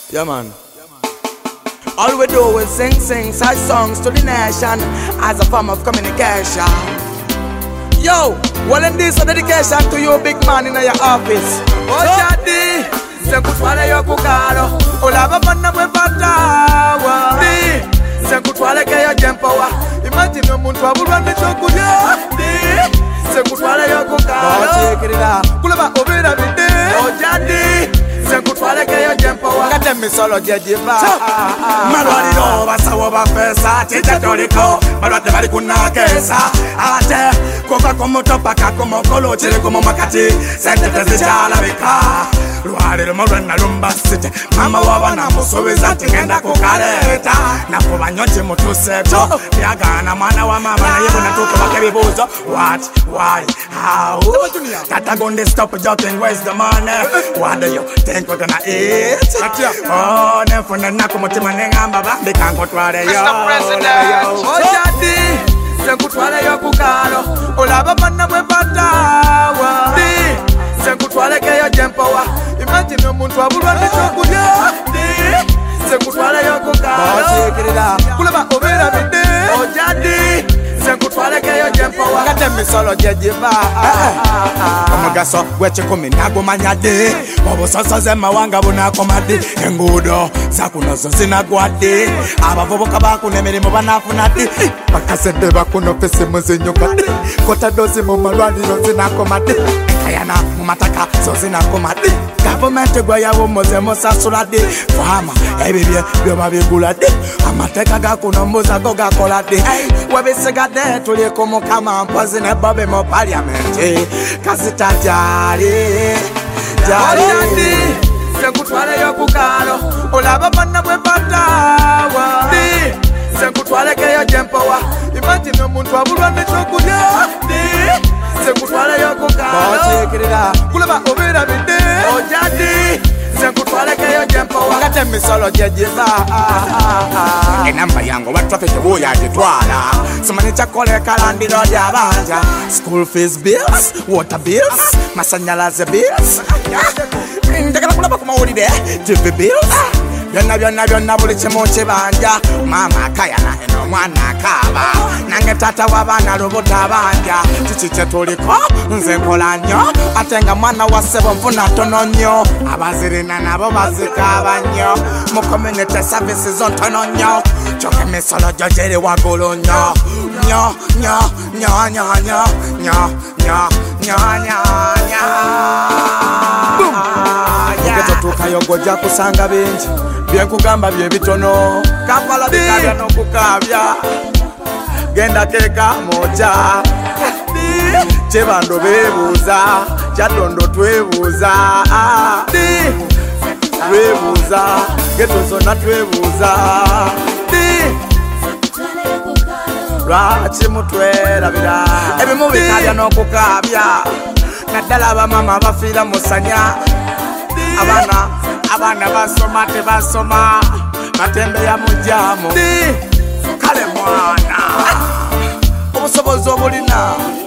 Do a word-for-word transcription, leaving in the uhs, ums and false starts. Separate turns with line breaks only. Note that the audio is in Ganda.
Yeah, man. All we do is sing, sing sad songs to the nation as a form of communication. Yo, well, in this dedication to you, big man in your office. Oh, Jadi, se kutwale yo kukalo, olaba panna mwe patawa. Di, se kutwale ke yo jempowa. Imagine umuntu abulwa n'ekyokulya. Di, se kutwale yo kukalo. Bachikirira, kulaba obera bide. Oh, Jadi. Sekutwale ke yo jempowa Kate misolo jejiva Malwaliro basawo bafesa Chicha toliko Malwate bali kuna kesa Ate Kuka kumuto paka kumokolo Chiri kumumakati Sente tezi chala vika Lwaliro mwena lumba siti Mama wawa na musuwiza Tingenda kukaleta Na kuwa nyonchi mutu seto Piaga na mana wa mama Na yibu na tuke wake vibuzo What? Why? How? Tata gunde stop joking Where's the money? What do you think we're gonna eat? Oh, nefuna nako mutima nengamba Bambi kanko twale yo
Mister President
Oh, Jadi Sekutwale yo kukalo Olaba panna mwe patawa Di Sekutwale ke yo jempowa Imagine umuntu abulwa n'ekyokulya Di Sekutwale yo kukalo Bachikirira Kulaba obera bide Oh, Jadi Sekutwale ke yo jempowa Kate misolo jejiva Omugaso gw'ekikumi nagumanyadde obusosoze mawanga bunakomade enguudo zakunozo zinagwadde abavubuka bakuna emirimu banafuna ddi bakasedde bakuna ofisi muzinyukadde kotadozi mu malwaliro zinakomadde kayana mu mataka zo zinakomadde gavumenti gwe yawumuze musasuladde fama ebibye byoba biguladde amateeka gakuno mbuza go gakoladde webisigadde tuli ku mukama mpozi ne bobi mu paliamenti kasita jali jali sekutwale yo kukalo olaba panna mwe patawa Di sekutwale ke yo jempowa Imagine umuntu abulwa n'ekyokulya Di sekutwale yo kukalo Bachikirira kulaba obera bide Oh, Jadi sekutwale ke yo jempowa Kate misolo jejiva Enamba yango wa traffic buya jitwala Simani chakole kalandiro lyabanja School fees bills, water bills, masanyalaze bills Njagala kulaba kumawulire T V bills Byonna byonna byonna buli kimu kibanja Mama akayana eno omwana akaaba Nange tata w'abaana lubuta banja Kiki kye tuliko nze nkola nnyo Ate nga mwana wa ssebo nfuna tono nnyo Abazirina nabo bazikaaba nnyo Mu community services ntono nnyo Kyokka emisolo gyo giri waggulu nnyo Nnyo nnyo nnyo nnyo nnyo nnyo nnyo nnyo nnyo Tukayo gojja kusanga bingi byenkugamba bye bitono Kampala bikabya n'okukabya genda teeka moja Kyebando beebuuza Kyaddondo twebuuza twebuuza Geto zonna twebuuza Lwaki mutwerabira ebimu bikabya n'okukabya naddala abamama bafiira musanya Abana, abana basoma tebasoma Matembe ya mujamu Kale mwana Obusobozi obulina